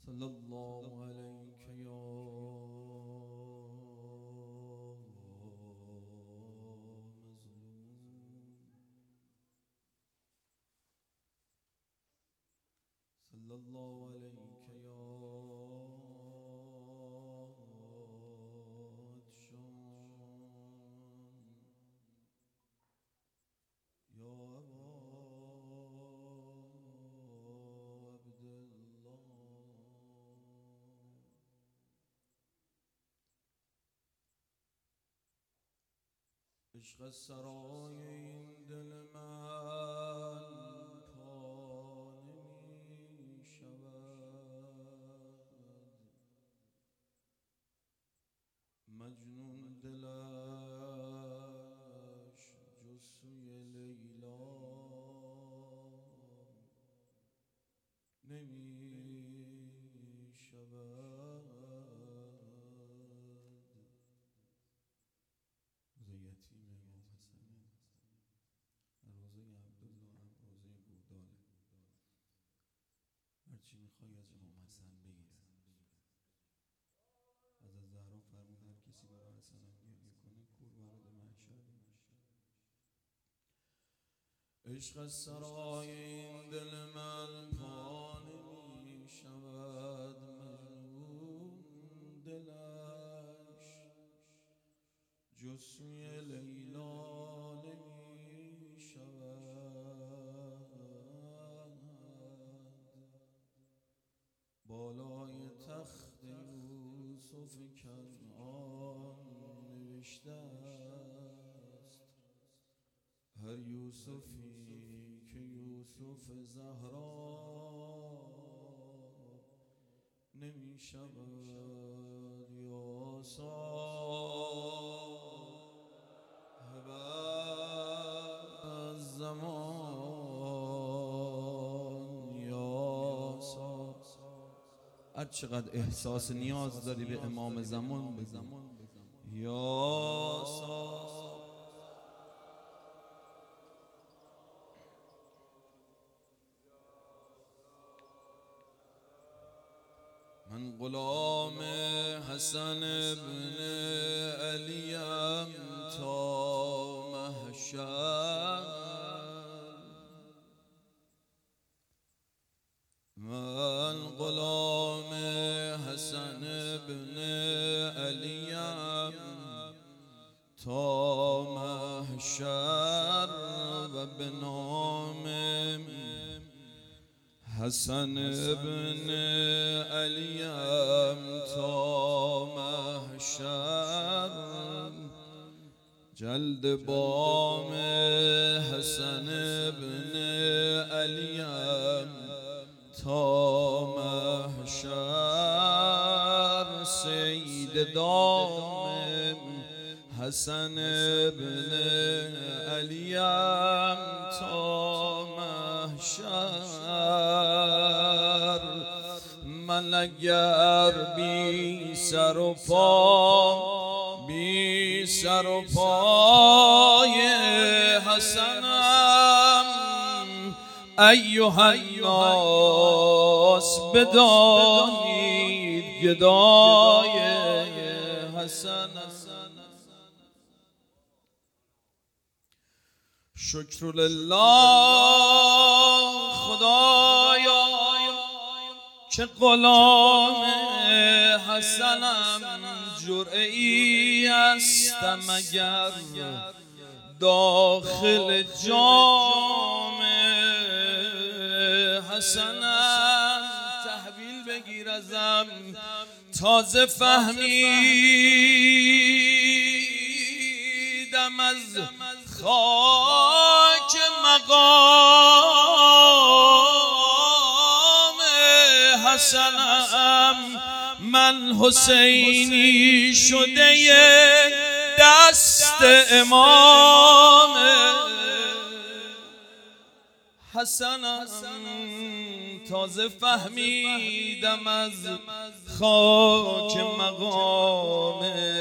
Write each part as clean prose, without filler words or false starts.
صلى الله عليك يا مظلوم، صلى الله عليك يا عطشان، يا أبا عبد الله. عشق از سرای این دل من پا نمی شود، مجنون دلش جز سوی لیلا نمی شود. روزه یتیم امام حسنه، روزه عبدالله هم روزه بوداله. هرچی میخوای از امام حسن بگیر. از زهرا فرمود هر کسی برای حسنم گریه کنه کور وارد محشر میشه. عشق از سرای این دل من پا نمی شود، مجنون دلش جز سوی لیلا نمی شود. بالای تخت یوسف کنعان نوشته است هر یوسفی که یوسف زهرا نمی شود. یا صاحب الزمان، یا صاحب. هر چقدر احساس نیاز داری به امام زمان بگو. یا صاحب من غلام حسن ابن علیم تا محشر، من غلام حسن ابن علیم تا محشر و به نام حسن ابن علیم تا محشر جلد بام حسن ابن علیم تا محشر سید دام حسن ابن علیم تا محشر. من اگر بی سر و پا بی سر و پای حسنم ایها الناس بدانید گدای حسنم. شکر لله خدایا که غلام حسنم، جرعی استم اگر داخل جام حسنم. تحویل بگیر ازم تازه فهمیدم از خاک مقام حسنم من حسینی شده دست امام حسنم. تازه فهمیدم از خاک مقام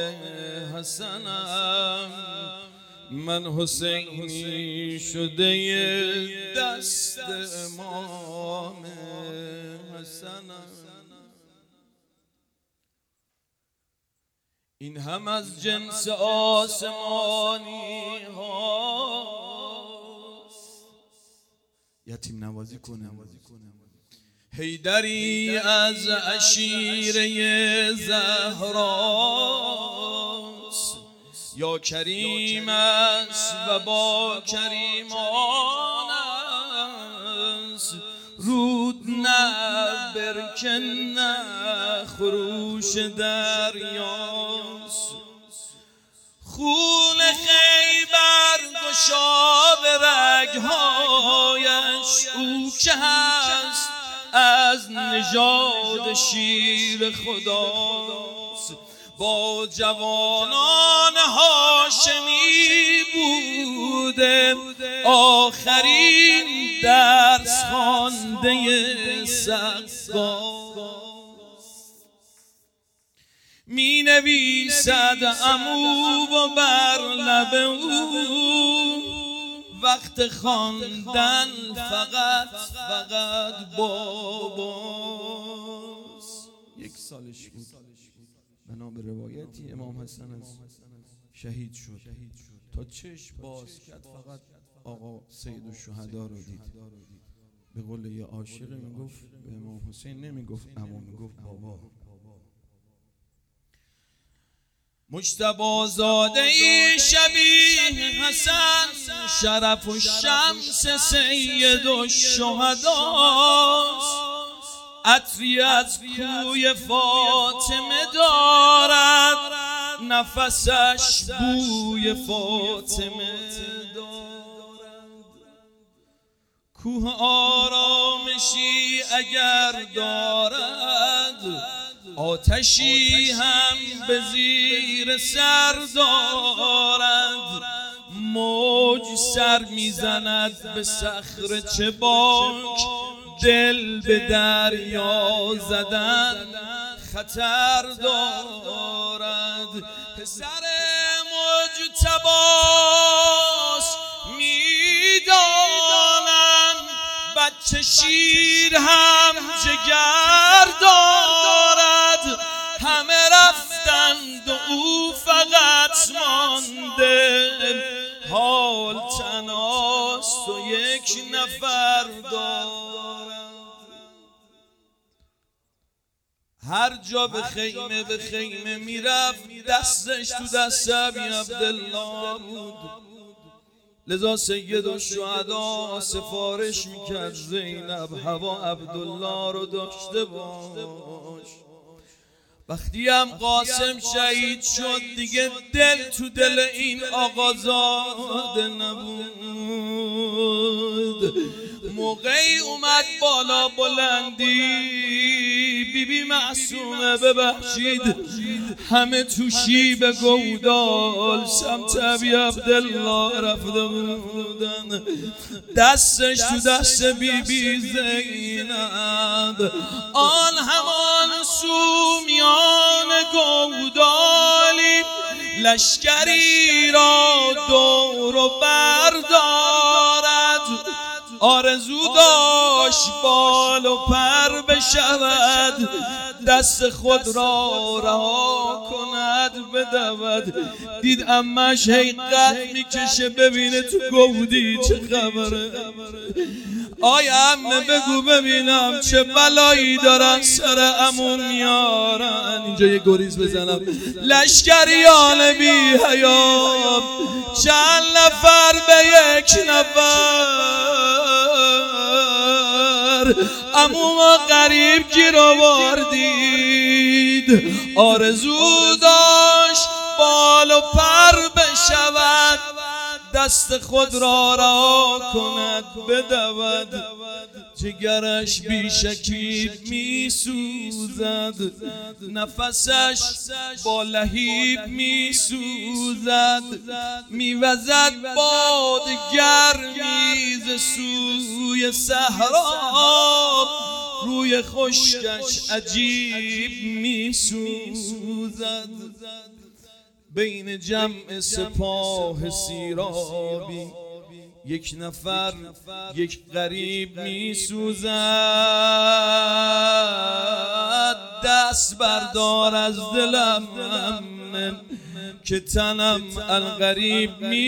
حسنم من حسینی شده دست امام حسنم. این هم از جنس آسمانی هاست. یتیم نوازی کنه. حیدری از عشیره زهراست، یا کریم است و با کریمان است. رود نه برکن نه خروش دریاست. خون خیبر گشاد رگهایش، او که هست از نژاد شیر خداست. با جوانان هاشمی بوده، آخرین درس خوانده سقاست. می نویسد عمو و بر لب او، وقت خواندن فقط باباست. یک سالش بود، بنا به روایتی امام حسن از شهید شد. تا چشم باز کرد فقط آقا سید الشهدا رو دید. به قول یه عاشق میگفت به امام حسین نمیگفت عمو، میگفت بابا. مجتبی زاده شبیه حسن، شرف و شمس سید الشهداست. عطری از کوی فاطمه دارد، نفسش بوی فاطمه دارد. کوه آرامشی اگر دارد، آتشی هم به زیر سر دارد. موج سر میزند به صخره چه باک، دل به دریا زدن خطر دارد. پسر مجتباست میدانم، بچه شیر هم جگر دارد. همه رفتند و او فقط مانده، حال تنهاست و یک نفر دارد. هر جا به خیمه میرفت، دستش تو دست ابی عبدالله بود. لذا سید الشهدا سفارش میکرد زینب هوا عبدالله رو داشته باش. وقتی هم قاسم شهید شد دیگه دل تو دل این آقازاده نبود. موقعی اومد بالا بلندی، بیبی معصومه ببخشید همه تو شیب گودال سمت ابی عبدالله رفته بودن. دستش تو دست بیبی زینب، آن همان سومیان گودالی لشکری را دور و بردارد. آرزو داشت بال و پر بشود، دست خود را رها کند بدود. دید امش هی قد میکشه ببینه تو گودی چه خبره. آی عمه بگو ببینم چه بلایی دارن سر عمو میارن. اینجا یه گریز بزنم. لشکریان بی حیا چند نفر به یک نفر، عمو ما غریب گیر آوردید. آرزو داشت بال و پر بشود، دست خود را رها کند بدود. جگرش بی شکیب می سوزد، نفسش با لهیب می سوزد. می وزد باد گرمی ز سوی صحرا، روی خشکش عجیب می سوزد. بین جمع سپاه سیرابی یک نفر یک غریب می سوزد. دست بردار از دلم که تنم الغریب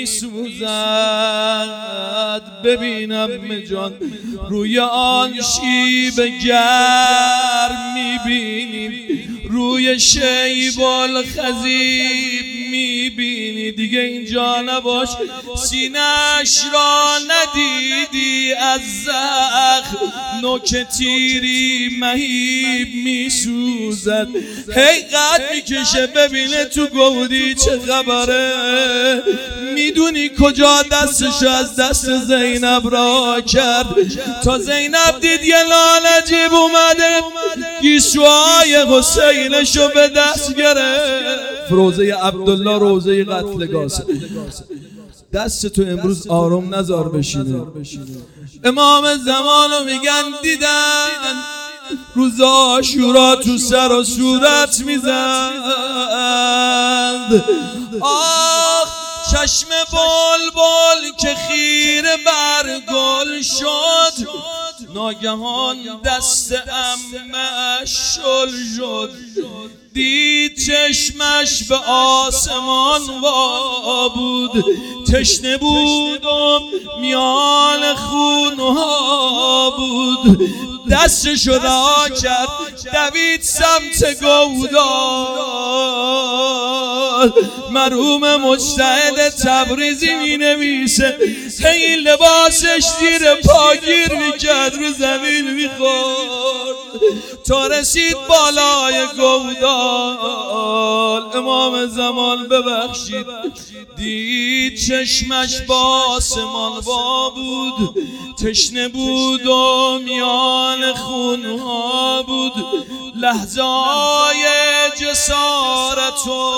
میسوزد. ببینم جان روی آن شیب گرم میبینیم، روی شیب الخضیب میبینی. دیگه اینجا نباش سینش را ندیدی، از زخم نوک تیری مهیب میسوزد. هی قد میکشه ببینه تو گودی چه خبره. میدونی کجا دستشو از دست زینب را کرد، تا زینب دید یه لالجیب اومده گیسوهای حسینشو به دست گرفت. روزه عبدالله روزه قتلگاهه. دست تو امروز آروم نذار بشینه. امام زمانو میگن دیدن روز عاشورا تو سر و صورت میزد. آخ چشم بلبل که خیره بر گل شد، ناگهان دست عمه‌اش شل شد. دید چشمش به آسمان وا بود، تشنه بود و میان خونها بود. دستشو رها کرد دوید سمت گودال. مرحوم مجتهد تبریزی می نویسه این لباسش زیر پاگیر میکرد، رو زمین میخورد تا رسید بالای گودال. امام زمان ببخشید دید چشمش با آسمان وا بود، تشنه بود و میان خونها بود. لحظه های جسارت و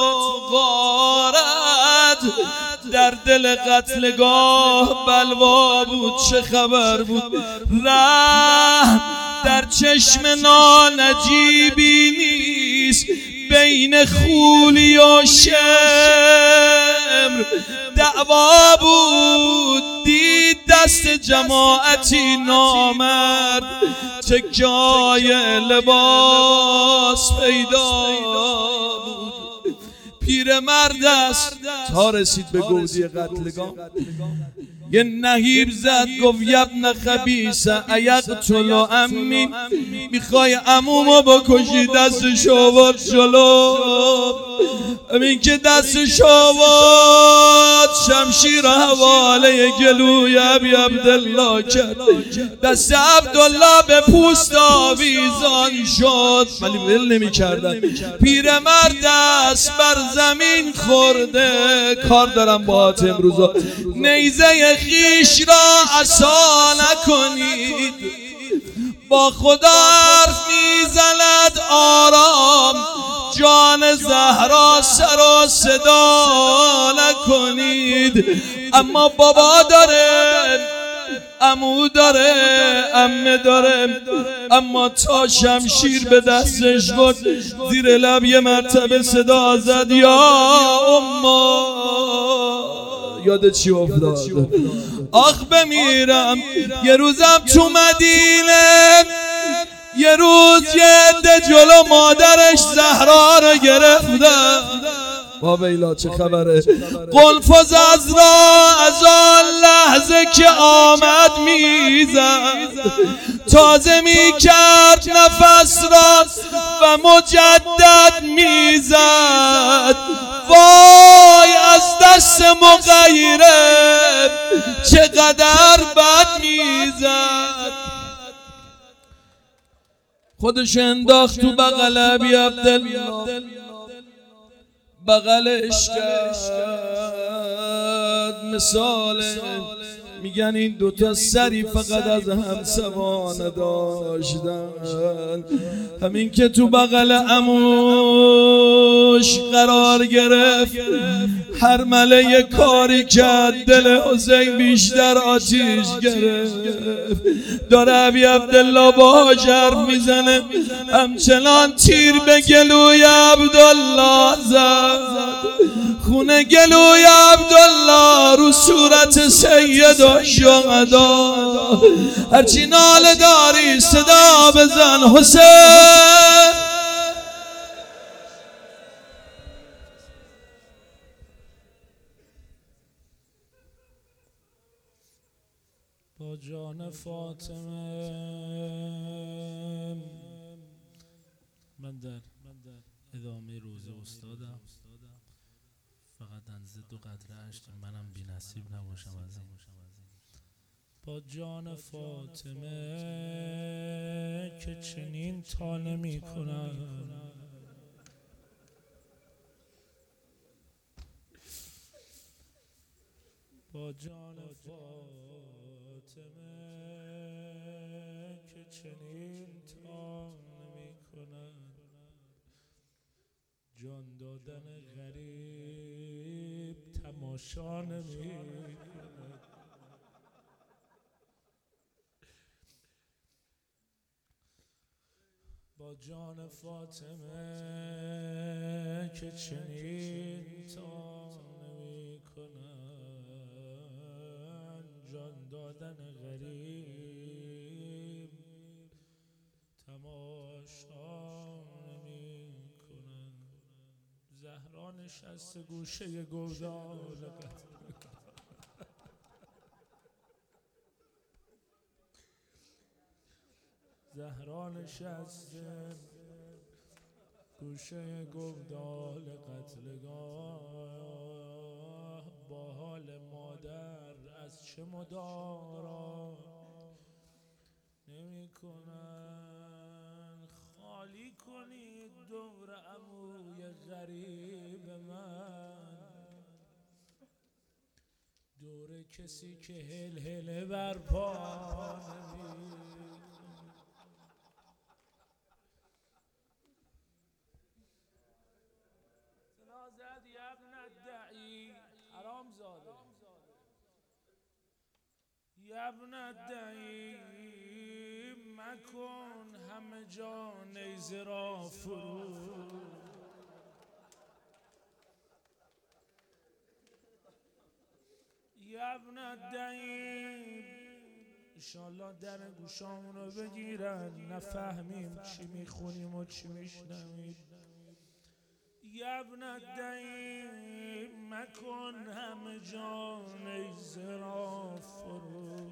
غارت در دل قتلگاه بلوا بود. چه خبر بود؟ رحم در چشم نانجیبی نیست، بین خولی و شمر دعوا بود. دید دست جماعتی نامرد تکیای لباس پیدا بود. پیرمرد است تا رسید به گودی قتلگاه. یه نهیب زد گفت یبن خبیثه ایقتل عمی، میخوای عمومو بکشی؟ دستشو آورد جلو. همین که دستشو آورد شمشیر حواله گلوی ابی عبدالله کرد. دست عبدالله به پوست آویزان شد ولی ول نمی کردن. پیرمرد دست بر زمین خورده. کار دارم باهات امروزا، نیزه خیش را عصا نکنید. با خدا حرف میزند آرام، جان زهرا سر و صدا نکنید. اما بابا داره، عمو داره، عمه داره، اما تا شمشیر به دستش بود زیر لب یه مرتبه صدا زد یا اما. یاد چی افتاد؟ آخ بمیرم یه روزم تو مدینه، یه روز یه عده جلو مادرش زهرا رو گرفتن. بابیلا چه خبره؟ قلف و ززرا از آن لحظه که آمد میزد، تازه میکرد نفس را و مجدد میزد. وای از دست مغیره چقدر بد میزد. خودش انداخت تو بغل ابی عبدالله، بغلش کرد. مثال میگن این دوتا سری فقط از هم سوانه داشتن. همین که تو بغل عموش قرار گرفت، هر مله کاری کرد دل حسین بیشتر آتیش گرفت. داره ابی عبدالله با حرف میزنه، همچنان تیر به گلوی عبدالله زد. خونه گلوی عبدالله رو صورت سید و شهدا. هرچی ناله داری صدا بزن حسین. جان فاطمه. من در ادامه روز استادم فقط اندازه 2 قطره اشک منم بی نصیب نباشم از این. با جان فاطمه که چنین تا نمی کنم، با جان فاطمه که چنین تا نمی کنم، جان دادن غریب تماشا نمی کند. با جان فاطمه که چنین تا نمی کنند، جان دادن غریب تماشا نمی کنند. زهرا نشسته گوشه گودال زهرا نشسته گوشه گودال قتلگاه، با حال مادر از چه مدارا نمی کنن. خالی کنید دور عموی غریب من، دور کسی که هل برپا نمی. زد یا ابن الدعی حرام زاده، یا ابن الدعی مکن همه جا نیزه را فرو. یا ابن الدعی انشالله در گوشامون رو بگیرن نفهمیم چی میخونیم و چی میشنویم. یا ابن الدعی مکن همه جا نیزه را فرو،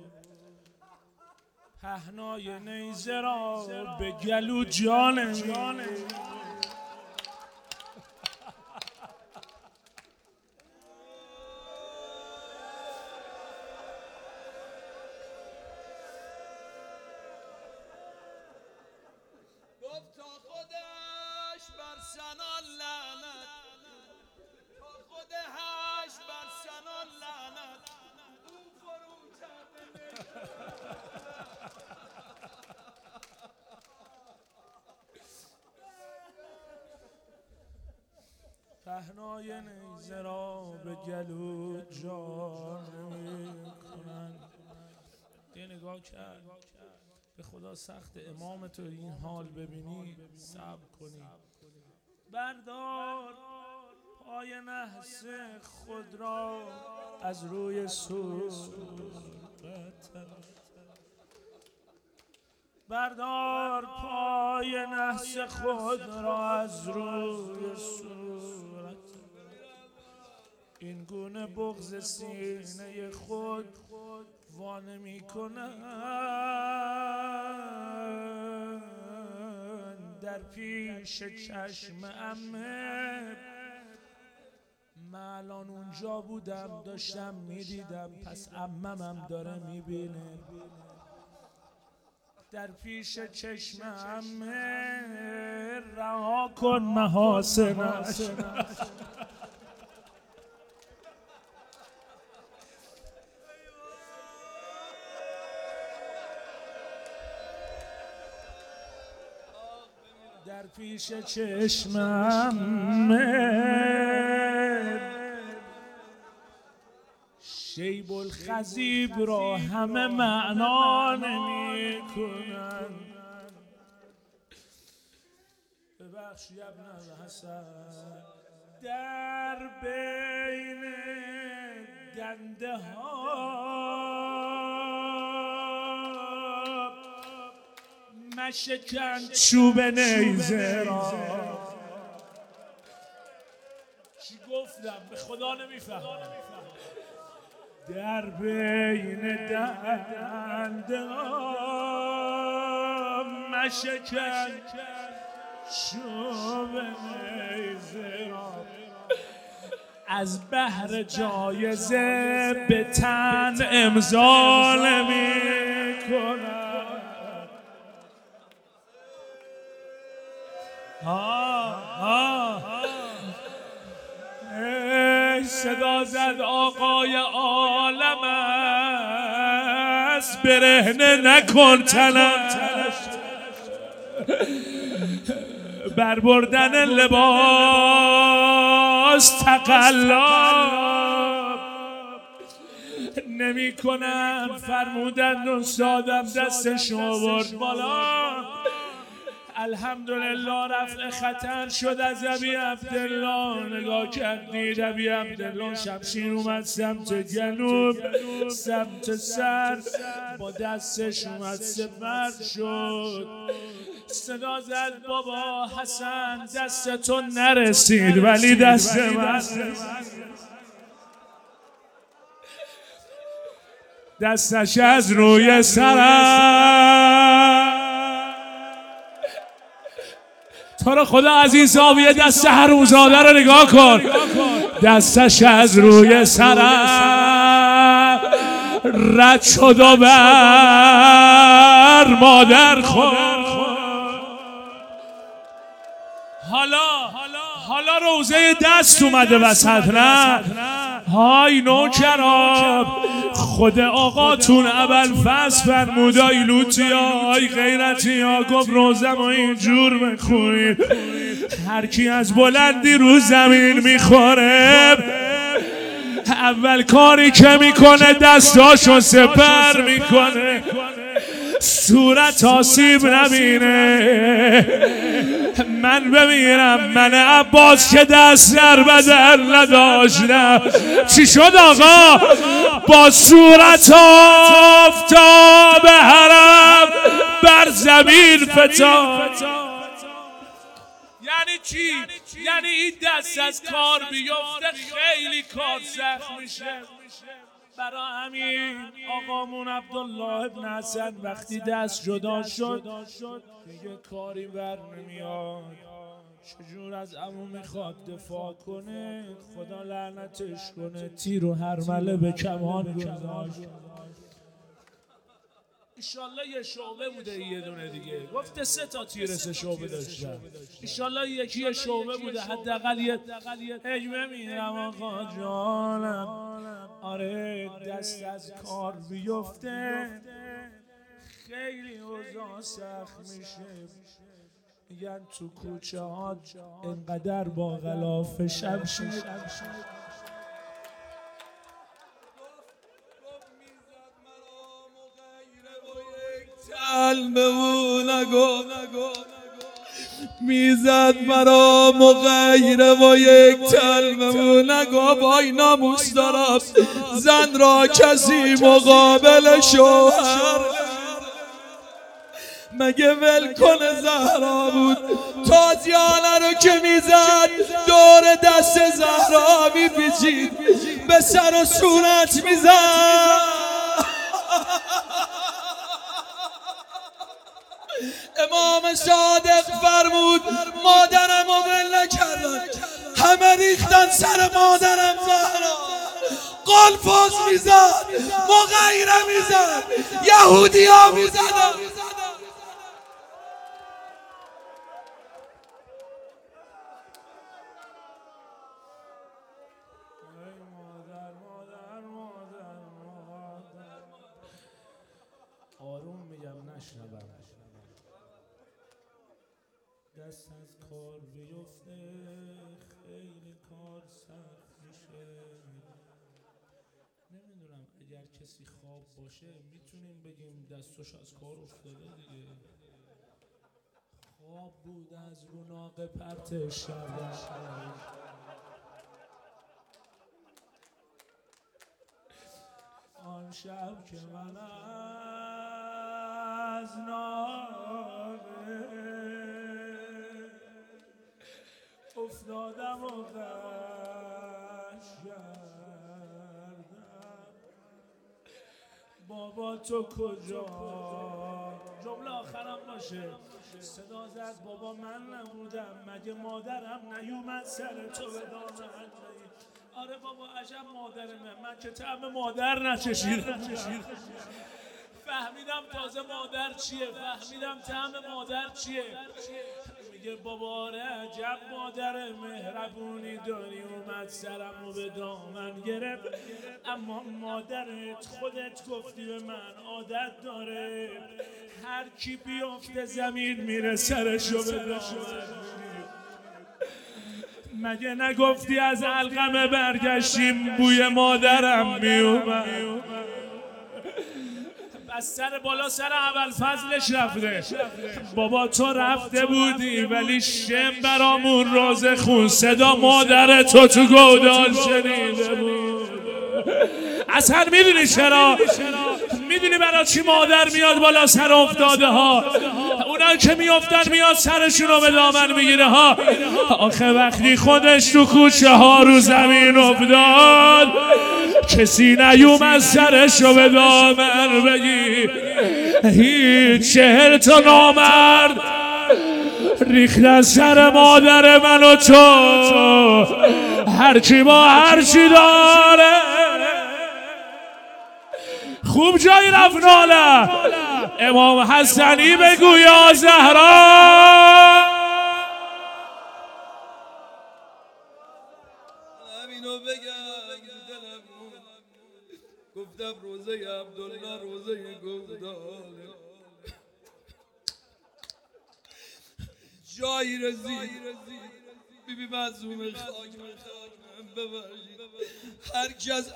پهنای نیزه را به گلو جان گفت تا خودش بر سنان لعنت، تا خودش بر سنان لعنت، او فرو کرده پهنای نیزه را به گلو جان می کنند. یه نگاه کرد به خدا سخت امام تو این حال ببینی صبر کنی. بردار پای نحس خود را از روی صورت، بردار پای نحس خود را از روی صورت. این گونه بغض سینه خود وانه می کنند در پیش چشم عمه. من الان اونجا بودم داشتم میدیدم، پس عممم داره میبینه. در پیش چشم عمه رها کن محاسنش، در پیش چشمم شیب الخضیب را همه معنا نمی کنن. ببخش یا ابن الحسن، در بین دنده ها مشکن چوب نیزه را. چی گفتم به خدا نمیفهم. در بین دنده مشکن شو به نیزه را از بهر جایزه به تن امضا نمی کنم. صدا زد آقای عالم است برهنه نکن تنش بر بردن لباس تقلب نمی کنم. فرمودند استادم دستش آورد بالا، الحمدلله رفع خطر شد از ابی عبدالله. نگاه کردید ابی عبدالله شمشیر اومد سمت گلوب، سمت سر، با دستش اومد سپر شد. صدا زد بابا حسن دستتون نرسید ولی دست من دستش از روی سرم. تو رو خدا از این زاویه دست حرومزاده رو نگاه کن، دستش از روی سرم رد شد و بر مادر خورد. حالا روزه دست اومده وسط، نه های نوکرام، خود آقاتون ابوالفضل فرمود ای لوتیا ای غیرتیا، گفت روزم اینجور بخونید هر کی از بلندی رو زمین میخوره اول کاری که میکنه دستاشو سپر میکنه صورت آسیب نبینه. من بمیرم من عباس که دست در بدن نداشتم چی شد آقا؟ با صورت آفتاب حرم بر زمین فتاد. یعنی چی؟ یعنی این دست از کار بیفته خیلی کار سخت میشه. برای همین آقامون عبدالله ابن حسن وقتی دست جدا شد دیگه کاری بر نمیاد. چجور از عمو میخواد دفاع کنه؟ خدا لعنتش کنه، تیر و هرمله به کمان گذاشت. ایشالله یه شعبه بوده یه دونه دیگه، گفته 3 تا تیر 3 شعبه داشتن، ایشالله یکی شعبه بوده حداقل یه هجمه میرم آقا جانم. آره دست از کار بیفته خیلی اوضاع سخت میشه. میگن تو کوچه ها انقدر با غلاف شمشیر میزد مرا مغیره و یک تلمو نگو بای ناموس دارم زن را کسی مقابل شوهر مگه ول کنه زهرا بود تازیانه رو که میزد دور دست زهرا میپیچید به سر و صورت میزد. امام صادق فرمود مادرم رو ول نکردن، همه ریختن سر مادرم زهرا. قلفاز میزد، مغیره میزد، یهودی ها میزدن. آروم میگم نشنوم. دست از کار بیفته خیلی کار سخت میشه. نمیدونم اگر کسی خواب باشه میتونیم بگیم دستش از کار افتاده دیگه. خواب بود از رو ناقه پرتش کردن. آن شب که من از ناقه افتادم و غش کردم بابا تو کجا؟ جمله آخرم باشه. صدا زد بابا من نبودم، مگه مادرم نیومد سر تو به دامن؟ آره بابا عجب مادرمه، من که طعم مادر نچشیدم. فهمیدم تازه مادر چیه، فهمیدم طعم مادر چیه. میگه بابا آره عجب مادر مهربونی داری، اومد سرمو به دامن گرفت، اما مادرت خودت گفتی به من عادت داره هر کی بیفته زمین میره سرشو به دامن. مگه نگفتی از علقمه برگشتیم بوی مادرم میومد؟ از سر بالا سر اول فضلش رفته. بابا تو رفته بودی ولی شم برامون روز خون صدا مادر تو گودال شنیده بود. اصلا میدونی چرا؟ میدونی برای چی مادر میاد بالا سر افتاده ها؟ اونا که میافتن میاد سرشون رو به دامن میگیره ها. آخه وقتی خودش تو کوچه ها رو زمین افتاد کسی نیومد سرش رو به دامن بگی. هیچ 40 تا نامرد ریختن سر مادر من و تو، هرچی با هرچی داره. خوب جایی رفت ناله. امام حسنی بگو یا زهرا. همینو بگم دلم گفتم روزه عبدالله روزه گفتاله. جایی رسید بیبی معصومه خاک ببخشید. هر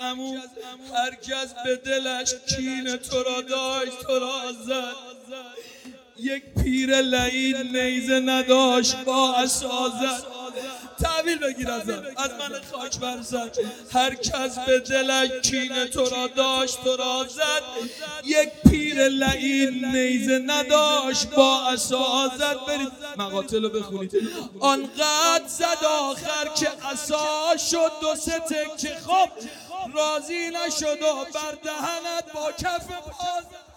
کس به دلش کین تو را داشت تو را زد. یک پیر لعین نیزه نداشت با عصا زد. تحویل بگیر از من خاک برزد. هر کس به دلش کین تو را داشت تو را زد. یک پیر لعین نیزه نداشت با عصا زد. برید مقاتل رو بخونید. آنقدر زد آخر که عصا شد 2-3 تکه. خب راضی نشد و بر دهنت با کف پا زد.